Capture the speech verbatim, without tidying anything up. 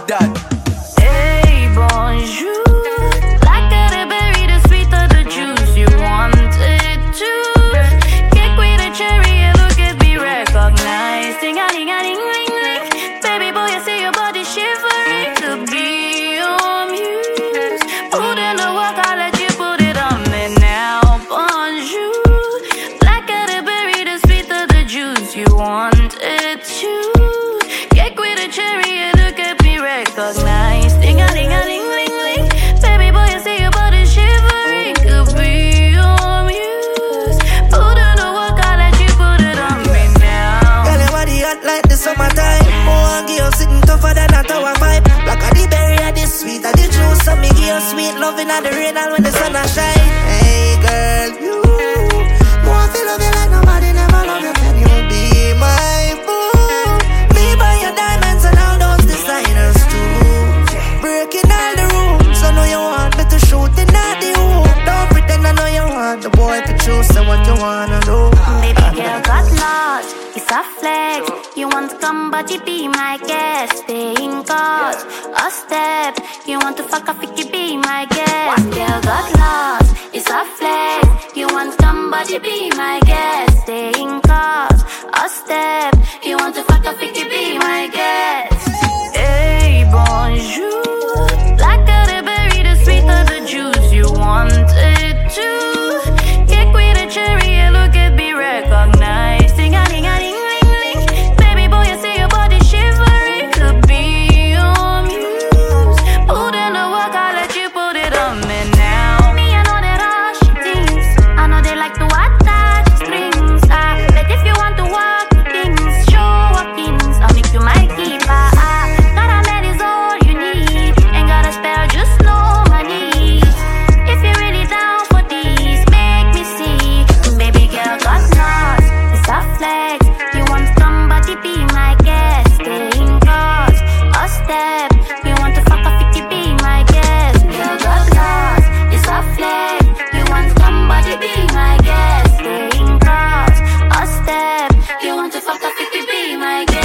that. Hey, bonjour. Like the berry, the sweet of the juice. You want it too. Kick with a cherry, and look at me recognize. Ding-a-ding-a-ding-ling-ling. Baby boy, I see your body shivering. To be amused. Put in the work, I'll let you put it on me now. Bonjour. Like the berry, the sweet of the juice. You want it too. Kick with a cherry, and look at me recognize. Ding-a-ding-a-ding-ling-ling. Baby boy, I see your body shivering. Could be amused. Put in the work, I'll let you put it on me now. Girl, your body hot like the summertime. Oh, I give you sitting tougher than a tower vibe. Like a the berry, a the sweet, a the juice. So me give you sweet loving at the rain and when the sun a shine. Hey girl, you more feel love you like nobody never love you. Can you be my boo? Me buy your diamonds and all those designers too. Breaking all the rules, I know you want me to shoot in at the hoop. Don't pretend I know you want the boy to choose. So what you wanna do? Baby girl got lost, it's a flex. You want to come but you be my guest. Staying cause a step. You want to fuck off, you be my guest. Girl got lost, it's a flex. You want to come but you be my guest. Staying cause a step. You want to fuck off, you be my guest. Hey, bonjour. Like the berry, the sweet of the juice. You want it too. Kick with a cherry, and look at me recognize. Ding-a-ding-a-ding-ling-ling. Baby boy, I see your body shivering. Could be amused. Put in the work, I'll let you put it on me now. Me, I know they rush things. I know they like to attach strings. Ah, but if you want to walk things, show up things, I'll make you my keeper. Ah, got a man is all you need. Ain't got a spare, just know my needs. If you're really down for these, make me see. Baby girl got lost, it's a flex. You want to come but you be my guest. Staying close, a step. You want to fuck off if you be my guest. Girl got lost, it's a flex. You want to come but you be my guest. Staying close, a step. You want to fuck off if you be my guest.